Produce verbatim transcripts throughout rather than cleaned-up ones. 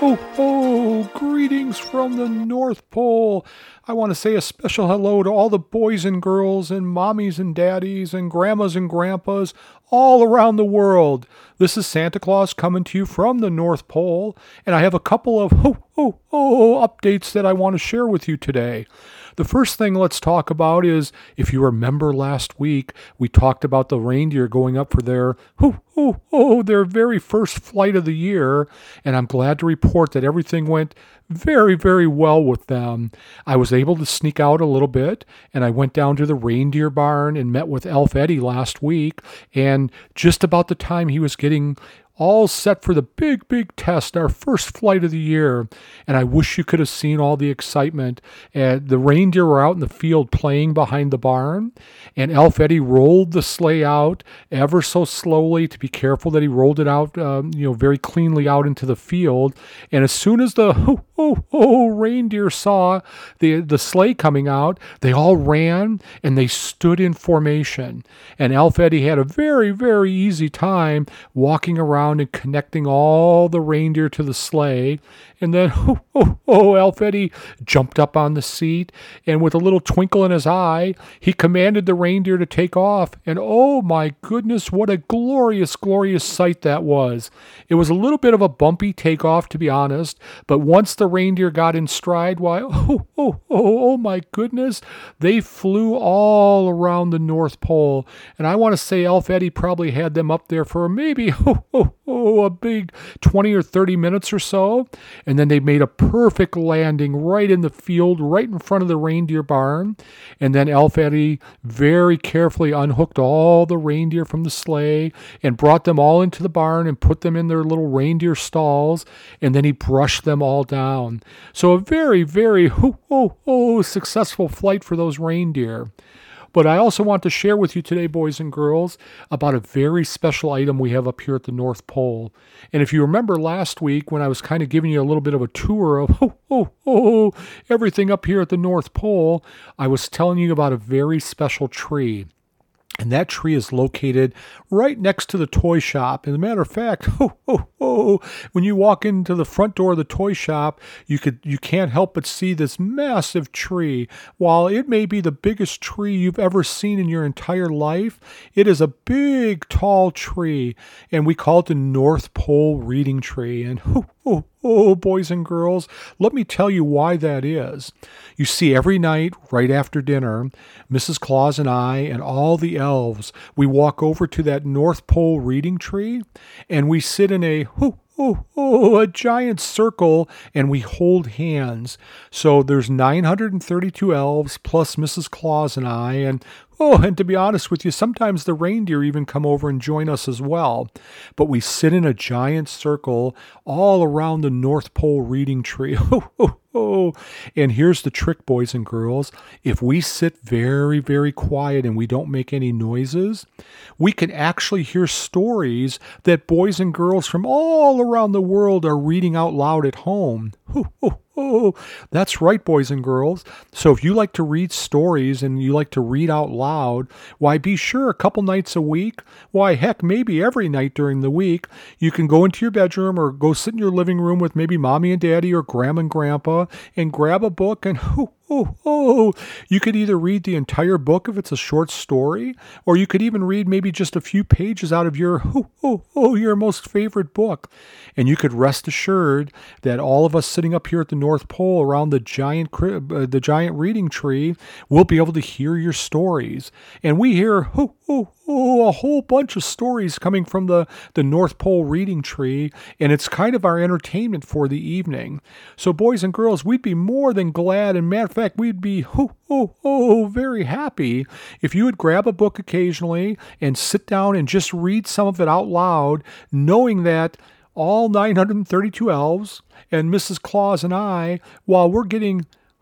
ho, ho! Greetings from the North Pole. I want to say a special hello to all the boys and girls and mommies and daddies and grandmas and grandpas all around the world. This is Santa Claus coming to you from the North Pole, and I have a couple of ho, ho, ho updates that I want to share with you today. The first thing let's talk about is, if you remember last week, we talked about the reindeer going up for their, ho, ho, ho, their very first flight of the year, and I'm glad to report that everything went very, very well with them. I was able to sneak out a little bit, and I went down to the reindeer barn and met with Elf Eddie last week, and just about the time he was getting all set for the big, big test, our first flight of the year. And I wish you could have seen all the excitement. Uh, the reindeer were out in the field playing behind the barn, and Elf Eddie rolled the sleigh out ever so slowly to be careful that he rolled it out, um, you know, very cleanly out into the field. And as soon as the ho, ho, ho, reindeer saw the, the sleigh coming out, they all ran and they stood in formation. And Elf Eddie had a very, very easy time walking around and connecting all the reindeer to the sleigh. And then, oh, oh, oh, Elf Eddie jumped up on the seat, and with a little twinkle in his eye, he commanded the reindeer to take off. And oh my goodness, what a glorious, glorious sight that was. It was a little bit of a bumpy takeoff, to be honest, but once the reindeer got in stride, why, oh, oh, oh, oh my goodness, they flew all around the North Pole. And I want to say Elf Eddie probably had them up there for maybe, oh, oh, oh, a big twenty or thirty minutes or so. And then they made a perfect landing right in the field, right in front of the reindeer barn. And then Elf Eddie very carefully unhooked all the reindeer from the sleigh and brought them all into the barn and put them in their little reindeer stalls. And then he brushed them all down. So a very, very oh, oh, oh, successful flight for those reindeer. But I also want to share with you today, boys and girls, about a very special item we have up here at the North Pole. And if you remember last week when I was kind of giving you a little bit of a tour of oh, oh, oh, everything up here at the North Pole, I was telling you about a very special tree. And that tree is located right next to the toy shop. As a matter of fact, oh, oh, oh, when you walk into the front door of the toy shop, you could you can't help but see this massive tree. While it may be the biggest tree you've ever seen in your entire life, it is a big, tall tree, and we call it the North Pole Reading Tree. And oh, oh, oh, boys and girls, let me tell you why that is. You see, every night, right after dinner, Missus Claus and I and all the elves, we walk over to that North Pole Reading Tree, and we sit in a oh, oh, oh, a giant circle, and we hold hands. So there's nine hundred thirty-two elves plus Missus Claus and I, and oh, and to be honest with you, sometimes the reindeer even come over and join us as well. But we sit in a giant circle all around the North Pole Reading Tree. Oh, oh, oh. And here's the trick, boys and girls. If we sit very, very quiet and we don't make any noises, we can actually hear stories that boys and girls from all around the world are reading out loud at home. Oh, oh. Oh, that's right, boys and girls. So if you like to read stories and you like to read out loud, why, be sure a couple nights a week, why, heck, maybe every night during the week, you can go into your bedroom or go sit in your living room with maybe mommy and daddy or grandma and grandpa and grab a book and oh, oh, oh, you could either read the entire book if it's a short story, or you could even read maybe just a few pages out of your, oh, oh, oh, your most favorite book. And you could rest assured that all of us sitting up here at the North Pole around the giant crib, uh, the giant reading tree, will be able to hear your stories. And we hear, oh, oh, oh, a whole bunch of stories coming from the, the North Pole Reading Tree, and it's kind of our entertainment for the evening. So boys and girls, we'd be more than glad, and matter of fact, we'd be oh, oh, oh, very happy if you would grab a book occasionally and sit down and just read some of it out loud, knowing that all nine hundred thirty-two elves and Missus Claus and I, while we're getting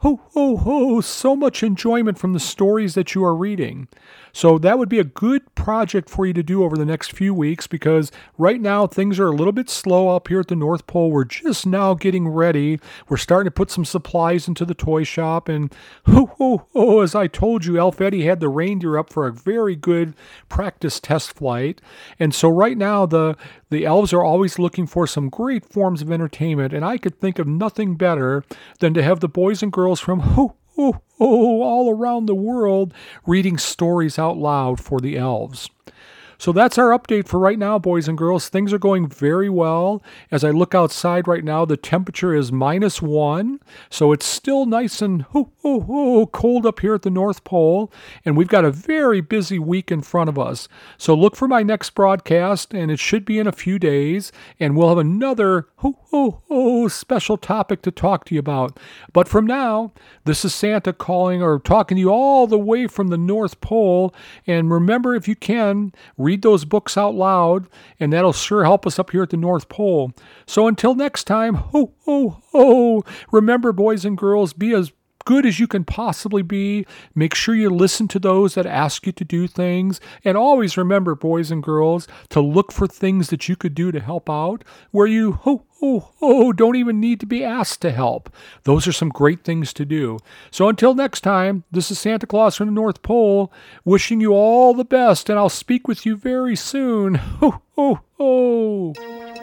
ho, ho, ho, so much enjoyment from the stories that you are reading. So that would be a good project for you to do over the next few weeks, because right now things are a little bit slow up here at the North Pole. We're just now getting ready. We're starting to put some supplies into the toy shop. And ho, ho, ho, as I told you, Elf Eddie had the reindeer up for a very good practice test flight. And so right now the, the elves are always looking for some great forms of entertainment. And I could think of nothing better than to have the boys and girls from ho, ho, ho, all around the world reading stories out loud for the elves. So that's our update for right now, boys and girls. Things are going very well. As I look outside right now, the temperature is minus one. So it's still nice and hoo, hoo, hoo, cold up here at the North Pole. And we've got a very busy week in front of us. So look for my next broadcast, and it should be in a few days. And we'll have another hoo, hoo, hoo, special topic to talk to you about. But from now, this is Santa calling or talking to you all the way from the North Pole. And remember, if you can, read those books out loud, and that'll sure help us up here at the North Pole. So until next time, ho, ho, ho, remember, boys and girls, be as good as you can possibly be. Make sure you listen to those that ask you to do things. And always remember, boys and girls, to look for things that you could do to help out where you, ho, ho, ho, don't even need to be asked to help. Those are some great things to do. So until next time, this is Santa Claus from the North Pole, wishing you all the best, and I'll speak with you very soon. Ho, ho, ho.